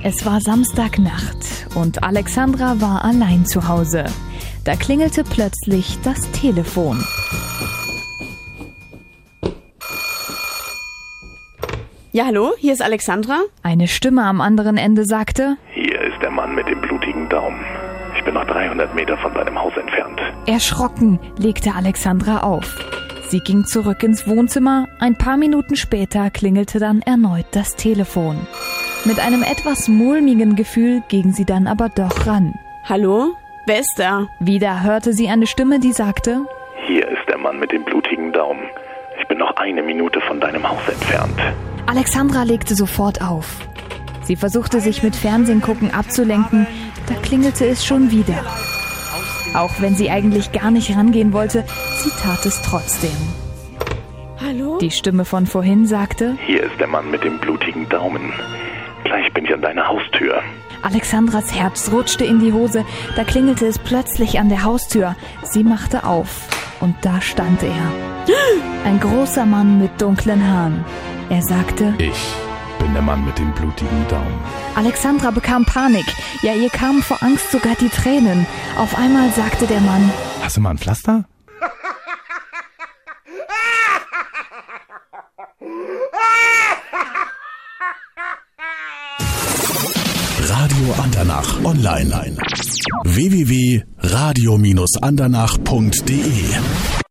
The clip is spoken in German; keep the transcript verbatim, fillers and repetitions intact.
Es war Samstagnacht und Alexandra war allein zu Hause. Da klingelte plötzlich das Telefon. Ja, hallo, hier ist Alexandra. Eine Stimme am anderen Ende sagte: Hier ist der Mann mit dem blutigen Daumen. Ich bin noch dreihundert Meter von deinem Haus entfernt. Erschrocken legte Alexandra auf. Sie ging zurück ins Wohnzimmer. Ein paar Minuten später klingelte dann erneut das Telefon. Mit einem etwas mulmigen Gefühl ging sie dann aber doch ran. Hallo? Wer ist da? Wieder hörte sie eine Stimme, die sagte: Hier ist der Mann mit dem blutigen Daumen. Ich bin noch eine Minute von deinem Haus entfernt. Alexandra legte sofort auf. Sie versuchte sich mit Fernsehgucken abzulenken, da klingelte es schon wieder. Auch wenn sie eigentlich gar nicht rangehen wollte, sie tat es trotzdem. Hallo? Die Stimme von vorhin sagte: Hier ist der Mann mit dem blutigen Daumen. Gleich bin ich an deiner Haustür. Alexandras Herz rutschte in die Hose, da klingelte es plötzlich an der Haustür. Sie machte auf und da stand er. Ein großer Mann mit dunklen Haaren. Er sagte: Ich bin der Mann mit dem blutigen Daumen. Alexandra bekam Panik. Ja, ihr kamen vor Angst sogar die Tränen. Auf einmal sagte der Mann: Hast du mal ein Pflaster? Radio Andernach online. w w w punkt radio Bindestrich andernach punkt d e